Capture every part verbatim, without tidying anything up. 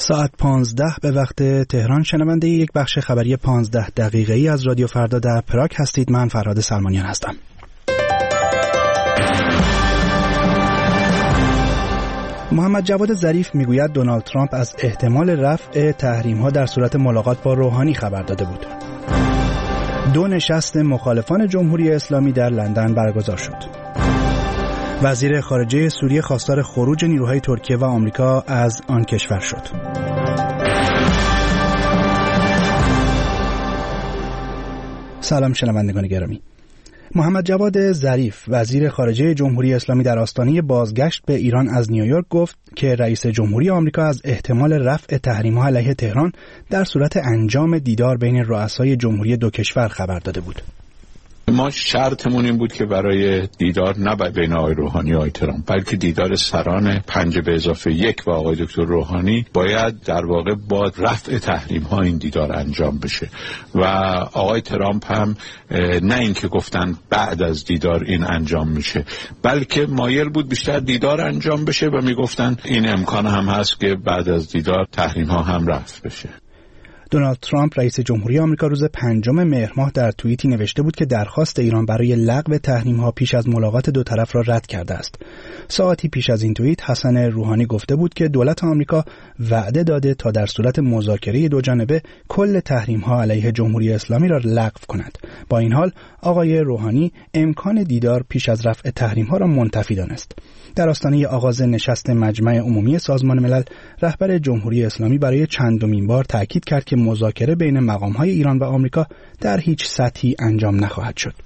ساعت پانزده به وقت تهران. شنونده یک بخش خبری پانزده دقیقه‌ای از رادیو فردا در پراگ هستید. من فرهاد سلمانیان هستم. محمد جواد ظریف میگوید دونالد ترامپ از احتمال رفع تحریم‌ها در صورت ملاقات با روحانی خبر داده بود. دو نشست مخالفان جمهوری اسلامی در لندن برگزار شد. وزیر خارجه سوریه خواستار خروج نیروهای ترکیه و آمریکا از آن کشور شد. سلام شنوندگان گرامی. محمد جواد ظریف وزیر خارجه جمهوری اسلامی در آستانه بازگشت به ایران از نیویورک گفت که رئیس جمهوری آمریکا از احتمال رفع تحریم‌ها علیه تهران در صورت انجام دیدار بین رؤسای جمهوری دو کشور خبر داده بود. ما شرطمون این بود که برای دیدار نه بین آقای روحانی و آقای ترامپ بلکه دیدار سران پنج به اضافه یک و آقای دکتر روحانی باید در واقع با رفع تحریم ها این دیدار انجام بشه و آقای ترامپ هم نه اینکه گفتن بعد از دیدار این انجام میشه بلکه مایل بود بیشتر دیدار انجام بشه و میگفتن این امکان هم هست که بعد از دیدار تحریم ها هم رفع بشه. دونالد ترامپ رئیس جمهوری آمریکا روز پنجم مهر ماه در توییتی نوشته بود که درخواست ایران برای لغو تحریم‌ها پیش از ملاقات دو طرف را رد کرده است. ساعتی پیش از این توییت حسن روحانی گفته بود که دولت آمریکا وعده داده تا در صورت مذاکره دو جانبه کل تحریم‌ها علیه جمهوری اسلامی را لغو کند. با این حال آقای روحانی امکان دیدار پیش از رفع تحریم‌ها را منتفی دانست. در آستانه آغاز نشست مجمع عمومی سازمان ملل رهبر جمهوری اسلامی برای چندمین بار تاکید کرد که مذاکره بین مقام‌های ایران و آمریکا در هیچ سطحی انجام نخواهد شد.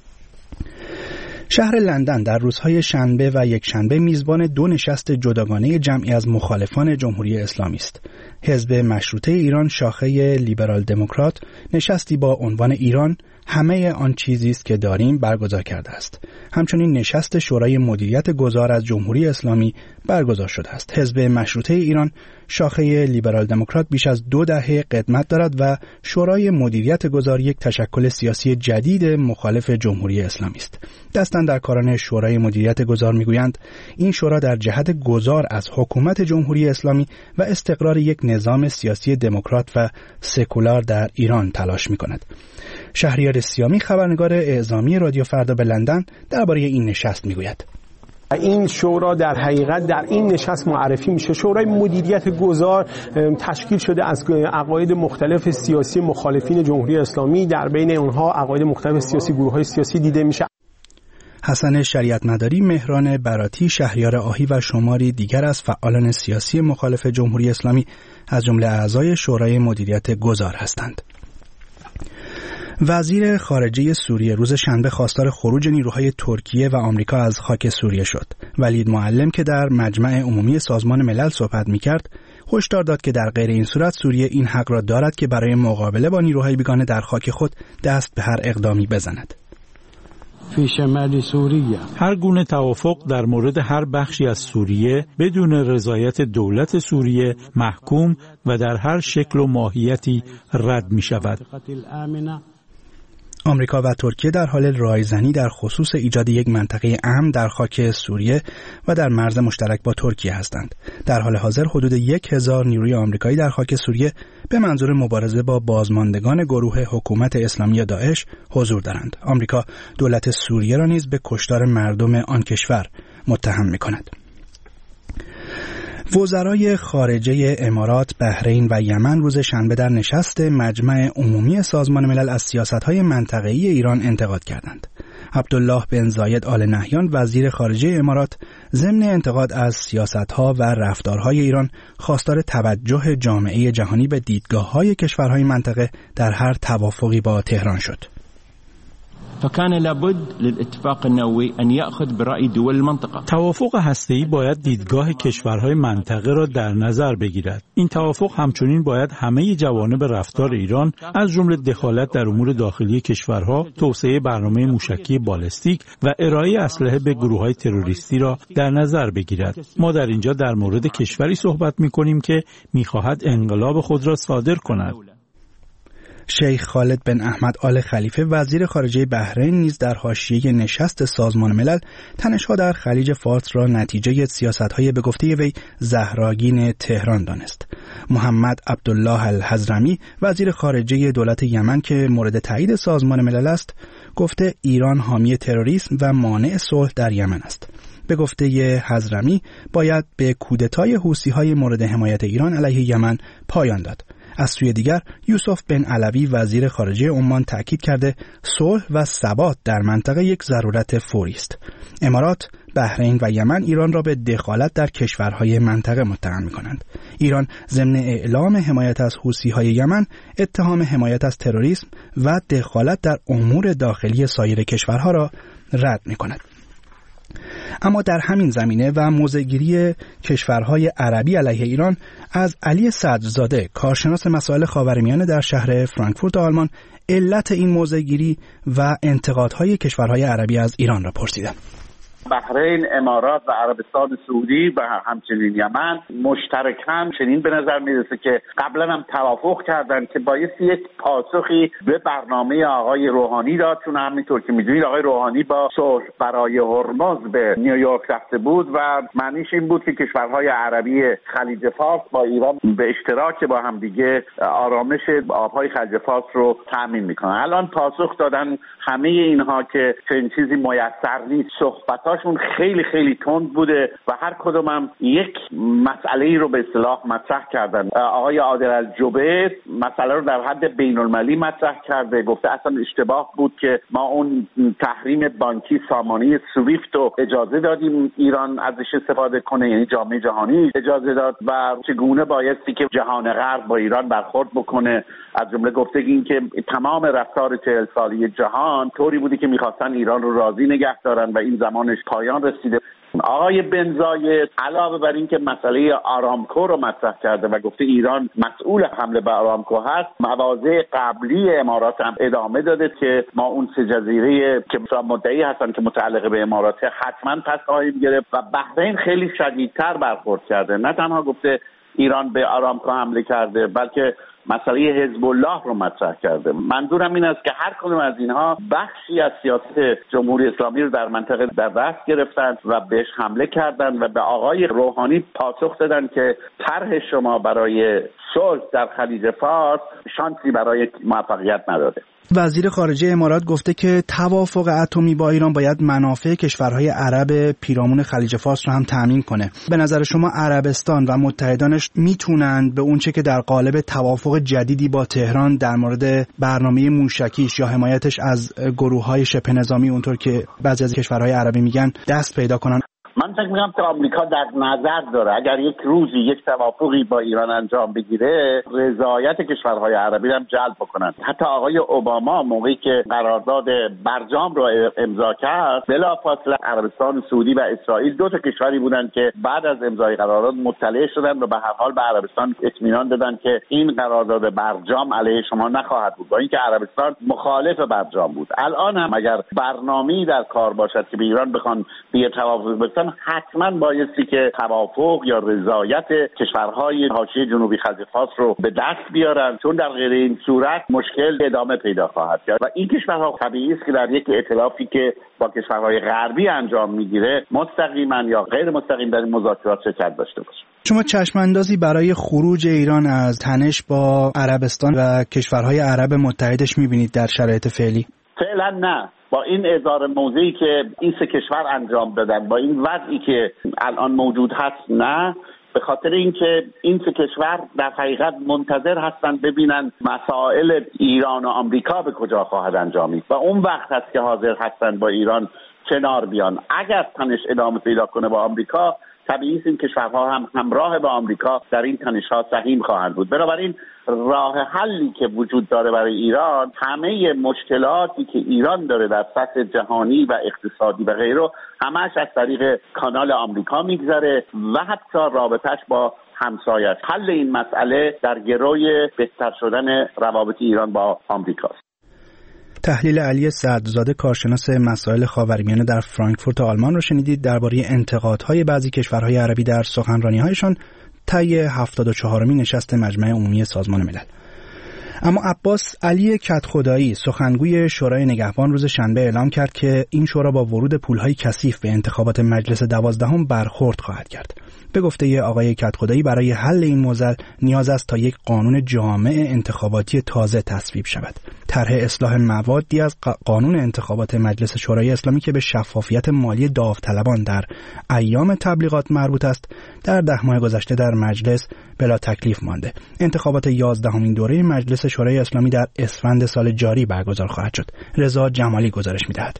شهر لندن در روزهای شنبه و یکشنبه میزبان دو نشست جداگانه جمعی از مخالفان جمهوری اسلامی است. حزب مشروطه ایران شاخه لیبرال دموکرات نشستی با عنوان ایران همه آن چیزی است که داریم برگزار کرده است. همچنین نشست شورای مدیریت گذار از جمهوری اسلامی برگزار شده است. حزب مشروطه ایران شاخه لیبرال دموکرات بیش از دو دهه قدمت دارد و شورای مدیریت گذار یک تشکل سیاسی جدید مخالف جمهوری اسلامی است. دستاندرکاران شورای مدیریت گذار میگویند این شورا در جهت گذار از حکومت جمهوری اسلامی و استقرار یک نظام سیاسی دموکرات و سکولار در ایران تلاش می‌کند. شهریار سیامی خبرنگار اعزامی رادیو فردا به لندن درباره این نشست میگوید. این شورا در حقیقت در این نشست معرفی میشه. شورای مدیریت گذار تشکیل شده از عقاید مختلف سیاسی مخالفین جمهوری اسلامی، در بین اونها عقاید مختلف سیاسی، گروه‌های سیاسی دیده میشه. حسن شریعت مداری، مهران براتی، شهریار آهی و شماری دیگر از فعالان سیاسی مخالف جمهوری اسلامی از جمله اعضای شورای مدیریت گذار هستند. وزیر خارجه سوریه روز شنبه خواستار خروج نیروهای ترکیه و آمریکا از خاک سوریه شد. ولید معلم که در مجمع عمومی سازمان ملل صحبت می‌کرد، هشدار داد که در غیر این صورت سوریه این حق را دارد که برای مقابله با نیروهای بیگانه در خاک خود دست به هر اقدامی بزند. فی شمال سوریه هر گونه توافق در مورد هر بخشی از سوریه بدون رضایت دولت سوریه محکوم و در هر شکل و ماهیتی رد می شود. آمریکا و ترکیه در حال رایزنی در خصوص ایجاد یک منطقه امن در خاک سوریه و در مرز مشترک با ترکیه هستند. در حال حاضر حدود یک هزار نیروی آمریکایی در خاک سوریه به منظور مبارزه با بازماندگان گروه حکومت اسلامی داعش حضور دارند. آمریکا دولت سوریه را نیز به کشتار مردم آن کشور متهم می‌کند. وزرای خارجه امارات، بحرین و یمن روز شنبه در نشست مجمع عمومی سازمان ملل از سیاست‌های منطقه‌ای ایران انتقاد کردند. عبدالله بن زاید آل نهیان وزیر خارجه امارات ضمن انتقاد از سیاست‌ها و رفتارهای ایران خواستار توجه جامعه جهانی به دیدگاه‌های کشورهای منطقه در هر توافقی با تهران شد. فكان لابد للاتفاق النووي ان ياخذ براي دول المنطقه. توافق هسته‌ای باید دیدگاه کشورهای منطقه را در نظر بگیرد. این توافق همچنین باید همه جوانب رفتار ایران از جمله دخالت در امور داخلی کشورها، توسعه برنامه موشکی بالستیک و ارائه اسلحه به گروه‌های تروریستی را در نظر بگیرد. ما در اینجا در مورد کشوری صحبت می‌کنیم که می‌خواهد انقلاب خود را صادر کند. شیخ خالد بن احمد آل خلیفه وزیر خارجه بحرین نیز در حاشیه نشست سازمان ملل تنش‌ها در خلیج فارس را نتیجه سیاست‌های به گفته وی زهراگین تهران دانست. محمد عبدالله الحضرمی وزیر خارجه دولت یمن که مورد تایید سازمان ملل است، گفته ایران حامی تروریسم و مانع صلح در یمن است. به گفته حضرمی باید به کودتای حوثی‌های مورد حمایت ایران علیه یمن پایان داد. از سوی دیگر یوسف بن علوی وزیر خارجه عمان تأکید کرده صلح و ثبات در منطقه یک ضرورت فوری است. امارات، بحرین و یمن ایران را به دخالت در کشورهای منطقه متهم می‌کنند. ایران ضمن اعلام حمایت از حوثی‌های یمن، اتهام حمایت از تروریسم و دخالت در امور داخلی سایر کشورها را رد می‌کند. اما در همین زمینه و موضع‌گیری کشورهای عربی علیه ایران از علی صدرزاده کارشناس مسائل خاورمیانه در شهر فرانکفورت آلمان علت این موضع‌گیری و انتقادهای کشورهای عربی از ایران را پرسیدم. بحرین، امارات و عربستان سعودی و همچنین یمن مشترکاً چنین به نظر میرسه که قبلا هم توافق کردن که بایستی یک پاسخی به برنامه آقای روحانی داد، چون همینطور که میدونید آقای روحانی با صلح برای هرمز به نیویورک رفته بود و معنیش این بود که کشورهای عربی خلیج فارس با ایران به اشتراک با هم دیگه آرامش آبهای خلیج فارس رو تامین میکنن. الان پاسخ دادن همه اینها که چنین چیزی میسر نیست. صحبت شون خیلی خیلی تند بوده و هر کدوم هم یک مسئله رو به اصطلاح مطرح کردن. آقای عادل الجبیر مسئله رو در حد بین المللی مطرح کرده، گفته اصلا اشتباه بود که ما اون تحریم بانکی سامانه سویفت رو اجازه دادیم ایران ازش استفاده کنه، یعنی جامعه جهانی اجازه داد و چگونه بایستی که جهان غرب با ایران برخورد بکنه. از جمله گفته این که تمام رفتار چهل سالی جهان طوری بودی که میخواستن ایران رو راضی نگه دارن و این زمانش پایان رسیده. آقای بن زاید علاوه بر این که مسئله آرامکو رو مطرح کرده و گفته ایران مسئول حمله به آرامکو هست، مواضع قبلی امارات هم ادامه داده که ما اون سه جزیره که مدعی هستن که متعلق به امارات حتما پس خواهیم گرفت و بحرین خیلی شدیدتر برخورد کرده. نه تنها گفته ایران به آرامکو حمله کرده، بلکه مسئله حزب الله رو مطرح کرده. منظورم این است که هر کدوم از اینها بخشی از سیاست جمهوری اسلامی رو در منطقه در دست گرفتن و بهش حمله کردن و به آقای روحانی پاسخ دادن که طرح شما برای صلح در خلیج فارس شانسی برای موفقیت نداده. وزیر خارجه امارات گفته که توافق اتمی با ایران باید منافع کشورهای عرب پیرامون خلیج فارس رو هم تامین کنه. به نظر شما عربستان و متحدانش میتونند به اونچه که در قالب توافق جدیدی با تهران در مورد برنامه موشکیش یا حمایتش از گروه‌های شبه نظامی اونطور که بعضی از کشورهای عربی میگن دست پیدا کنن؟ من فکر می‌کنم که آمریکا در نظر داره اگر یک روزی یک توافقی با ایران انجام بگیره رضایت کشورهای عربی هم جلب بکنن. حتی آقای اوباما موقعی که قرارداد برجام رو امضا کرد، بلافاصله عربستان سعودی و اسرائیل دو تا کشوری بودن که بعد از امضای قرارداد مطلع شدن و به هر حال به عربستان اطمینان دادن که این قرارداد برجام علیه شما نخواهد بود، با اینکه عربستان مخالف برجام بود. الان هم اگر برنامه‌ای در کار باشد که به ایران بخوان به توافق برسن، حتما بایستی که توافق یا رضایت کشورهای حاشیه جنوبی خلیج فارس رو به دست بیارن، چون در غیر این صورت مشکل ادامه پیدا خواهد کرد و این کشورها طبیعی است که در یک ائتلافی که با کشورهای غربی انجام میگیره مستقیما یا غیر مستقیم در این مذاکرات شرکت داشته باشه. شما چشم اندازی برای خروج ایران از تنش با عربستان و کشورهای عرب متحدش میبینید در شرایط فعلی؟ فعلا نه. با این اظهار موضعی که این سه کشور انجام دادن، با این وضعی که الان موجود هست، نه، به خاطر اینکه این سه کشور در حقیقت منتظر هستن ببینن مسائل ایران و آمریکا به کجا خواهد انجامید و اون وقت هست که حاضر هستن با ایران کنار بیان. اگر تنش ادامه پیدا کنه با آمریکا، طبیعی است این کشورها هم همراه با آمریکا در این تنش‌ها سهیم خواهند بود. بنابراین راه حلی که وجود داره برای ایران، همه مشکلاتی که ایران داره در سطح جهانی و اقتصادی و غیره، همش از طریق کانال آمریکا میگذره و حتی رابطش با همسایش. حل این مسئله در گروی بهتر شدن روابط ایران با آمریکاست. تحلیل علی صدرزاده کارشناس مسائل خاورمیانه در فرانکفورت آلمان رو شنیدید درباره انتقادهای بعضی کشورهای عربی در سخنرانی‌هایشان طی هفتاد و چهارمین نشست مجمع عمومی سازمان ملل. اما عباس علی کدخدایی سخنگوی شورای نگهبان روز شنبه اعلام کرد که این شورا با ورود پولهای کثیف به انتخابات مجلس دوازدهم برخورد خواهد کرد. به گفته آقای کدخدایی برای حل این معضل نیاز است تا یک قانون جامع انتخاباتی تازه تصویب شود. طرح اصلاح موادی از قانون انتخابات مجلس شورای اسلامی که به شفافیت مالی داوطلبان در ایام تبلیغات مربوط است، در ده ماه گذشته در مجلس بلا تکلیف مانده. انتخابات یازدهمین دوره مجلس شورای اسلامی در اسفند سال جاری برگزار خواهد شد. رضا جمالی گزارش می‌دهد.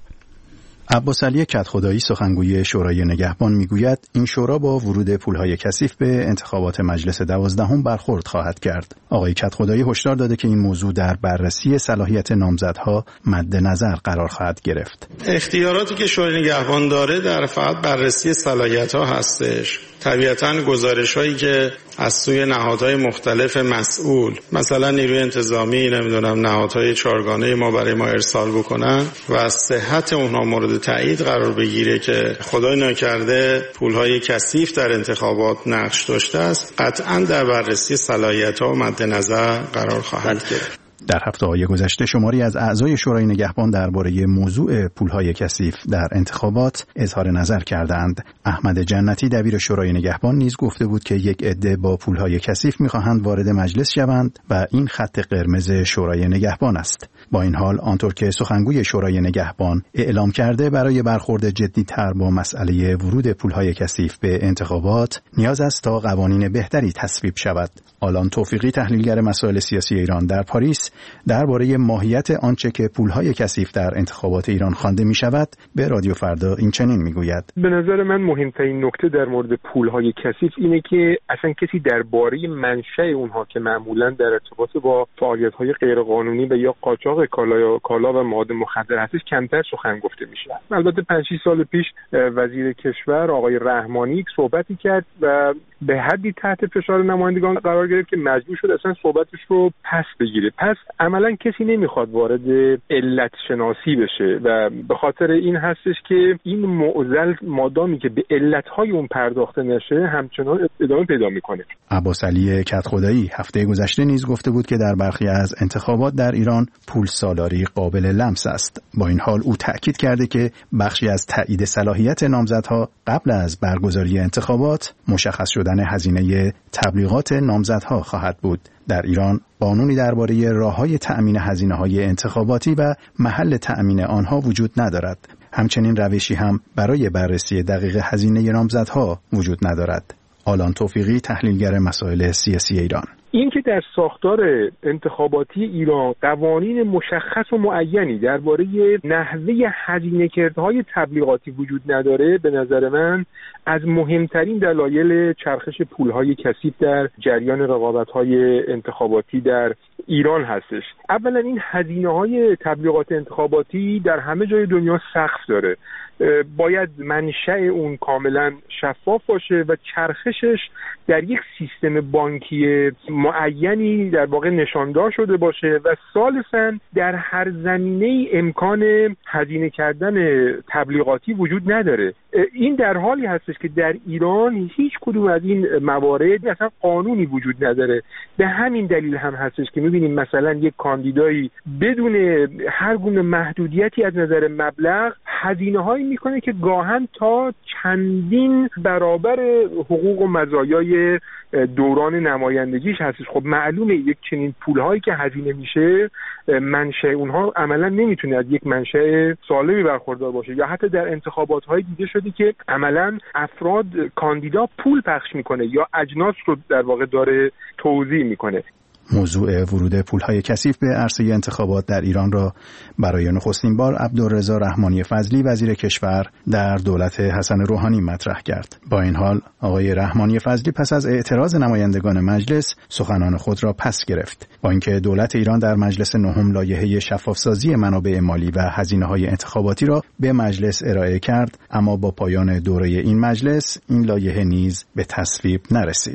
عباس علی کدخدایی سخنگوی شورای نگهبان میگوید این شورا با ورود پولهای کثیف به انتخابات مجلس دوازدهم برخورد خواهد کرد. آقای کدخدایی هشدار داده که این موضوع در بررسی صلاحیت نامزدها مد نظر قرار خواهد گرفت. اختیاراتی که شورای نگهبان داره در فقط بررسی صلاحیت‌ها هستش. طبیعتاً گزارش‌هایی که از سوی نهادهای مختلف مسئول، مثلا نیروی انتظامی، نمیدونم نهادهای چهارگانه ما برای ما ارسال بکنن و از صحت اونها مورد تایید قرار بگیره که خدای نکرده پولهای کثیف در انتخابات نقش داشته است، قطعاً در بررسی صلاحیت‌ها مد نظر قرار خواهد گرفت. در هفته‌های گذشته شماری از اعضای شورای نگهبان درباره موضوع پولهای کثیف در انتخابات اظهار نظر کردند. احمد جنتی دبیر شورای نگهبان نیز گفته بود که یک عده با پولهای کثیف می‌خواهند وارد مجلس شوند و این خط قرمز شورای نگهبان است. با این حال آنطور که سخنگوی شورای نگهبان اعلام کرده برای برخورد جدی‌تر با مسئله ورود پولهای کثیف به انتخابات نیاز است تا قوانین بهتری تصویب شود. آلان توفیقی تحلیلگر مسائل سیاسی ایران در پاریس درباره ماهیت آنچه که پولهای کثیف در انتخابات ایران خوانده می شود به رادیو فردا این چنین می گوید. به نظر من مهمترین نکته در مورد پولهای کثیف اینه که اصلا کسی درباره منشأ اونها که معمولا در ارتباط با فعالیت‌های غیرقانونی و یا قاچاق کالا کالا و مواد مخدر هستش کمتر سخن گفته میشه. البته پنج شش سال پیش وزیر کشور آقای رحمانی صحبتی کرد و به حدی تحت فشار نمایندگان قرار گرفت که مجبور شد اصلا صحبتش رو پس بگیره. پس عملا کسی نمیخواد وارد علت شناسی بشه و به خاطر این هستش که این معضل مادامی که به علتهای اون پرداخته نشه همچنان ادامه پیدا میکنه. عباس علی کدخدایی هفته گذشته نیز گفته بود که در برخی از انتخابات در ایران پول سالاری قابل لمس است. با این حال او تأکید کرده که بخشی از تایید صلاحیت نامزدها قبل از برگزاری انتخابات مشخص شدن هزینه تبلیغات نامزدها خواهد بود. در ایران قانونی درباره راه‌های تأمین هزینه‌های انتخاباتی و محل تأمین آنها وجود ندارد. همچنین روشی هم برای بررسی دقیق هزینه نامزدها وجود ندارد. آلان توفیقی تحلیلگر مسائل سیاسی ایران: این که در ساختار انتخاباتی ایران قوانین مشخص و معینی درباره نحوه هزینه‌کردهای تبلیغاتی وجود نداره، به نظر من از مهمترین دلایل چرخش پولهای کثیف در جریان رقابت‌های انتخاباتی در ایران هستش. اولا این هزینه‌های تبلیغات انتخاباتی در همه جای دنیا سقف داره. باید منشأ اون کاملا شفاف باشه و چرخشش در یک سیستم بانکی معینی در واقع نشاندار شده باشه و ثالثاً در هر زمینه امکان هزینه کردن تبلیغاتی وجود نداره. این در حالی هستش که در ایران هیچ کدوم از این موارد اصلا قانونی وجود نداره. به همین دلیل هم هستش که می‌بینیم مثلا یک کاندیدایی بدون هر گونه محدودیتی از نظر مبلغ هزینه‌هایی میکنه که گاهن تا چندین برابر حقوق و مزایای دوران نمایندگیش هستش. خب معلومه یک چنین پولهایی که هزینه میشه منشأ اونها عملا نمیتونه از یک منشأ سالمی برخوردار باشه. یا حتی در انتخابات‌های دیده شده که عملا افراد کاندیدا پول پخش میکنه یا اجناس رو در واقع داره توزیع میکنه. موضوع ورود پولهای کثیف به عرصه انتخابات در ایران را برای نخستین بار عبدالرضا رحمانی فضلی وزیر کشور در دولت حسن روحانی مطرح کرد. با این حال آقای رحمانی فضلی پس از اعتراض نمایندگان مجلس سخنان خود را پس گرفت. با اینکه دولت ایران در مجلس نهم لایحه شفافسازی منابع مالی و هزینه‌های انتخاباتی را به مجلس ارائه کرد، اما با پایان دوره این مجلس این لایحه نیز به تصویب نرسید.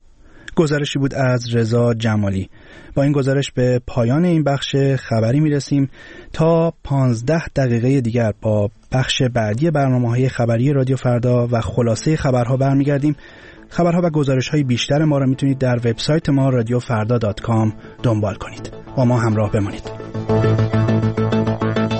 گزارشی بود از رضا جمالی. با این گزارش به پایان این بخش خبری میرسیم. تا پانزده دقیقه دیگر با بخش بعدی برنامه‌های خبری رادیو فردا و خلاصه خبرها برمیگردیم. خبرها و گزارش‌های بیشتر ما را میتونید در وبسایت ما رادیو فردا دات کام دنبال کنید. با ما همراه بمانید.